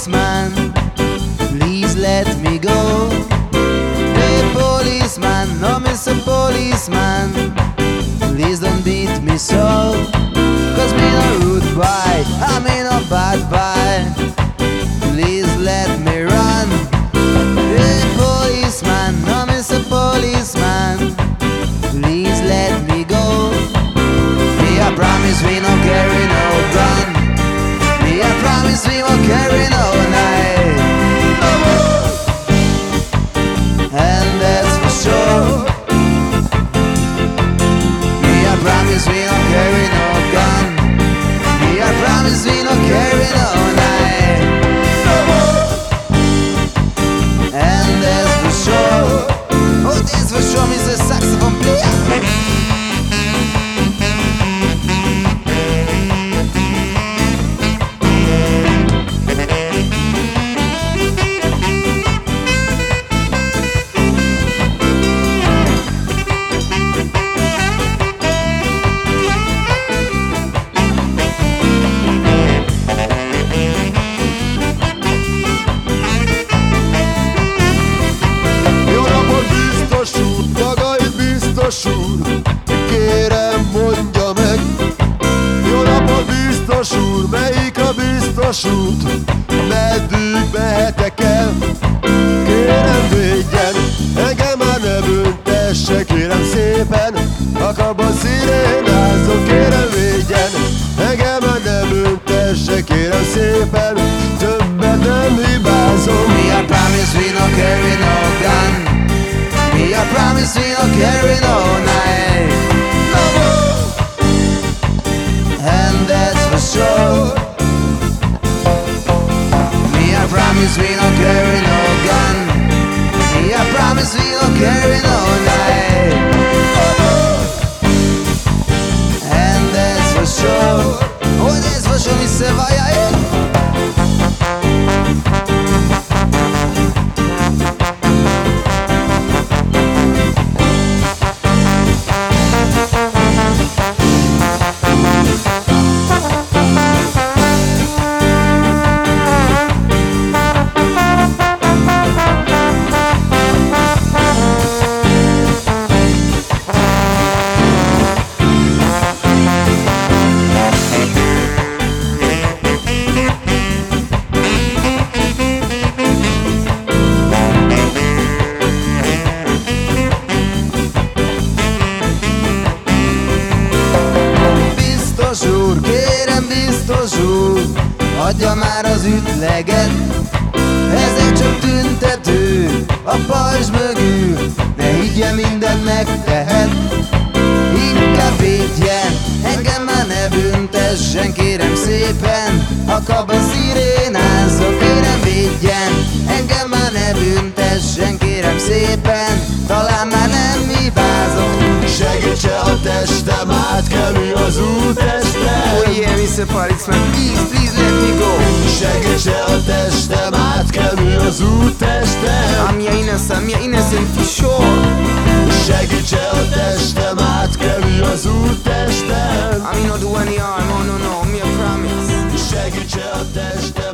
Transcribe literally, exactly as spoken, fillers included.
policeman, please let me go. Hey policeman, no Mister Policeman, please don't beat me so. Cause me no rude boy, I me no bad boy, please let me run. Hey policeman, no Mister Policeman, please let me go. Me I promise we no carry no gun, me I promise we won't carry no knife, no more. And that's for sure. Me I promise we don't carry no gun, me I promise we don't carry no knife, no more. And that's for sure. Oh, that's for sure, Mister Saxophone player. Kérem mondja meg, jó napot biztos úr, melyik a biztos út, meddig mehetek el? Kérem védjen, engem már ne büntesse, kérem szépen, a kaba szirénázom. Kérem védjen, engem már ne büntesse, kérem szépen, többet nem hibázom. Me I promise we don't carry no gun, me I promise we don't carry no knife, no more. And that's for sure. Me I promise we don't carry no gun, me I promise we don't carry no knife, no more. And that's for sure. Oh, that's for sure, Mister Vaya. Biztos úr, kérem biztos úr, adja már az ütleget. Ezek csak tüntető a pajzs mögül, ne higgye mindent megtehet. Inkább védjen, engem már ne büntessen, kérem szépen, a kaba szirénázzon. Kérem védjen, engem már ne büntessen, kérem szépen, talán már nem hibázom. Segítse a testem, átkelni az útestem. Oh yeah, Mister Policeman, please, please let me go. Segítse a testem, átkelni az útestem. I'm your innocent, I'm your innocent for sure. Segítse a testem, átkelni az útestem. I'm not do any harm, no, no, no, me a promise. Segítse a testem.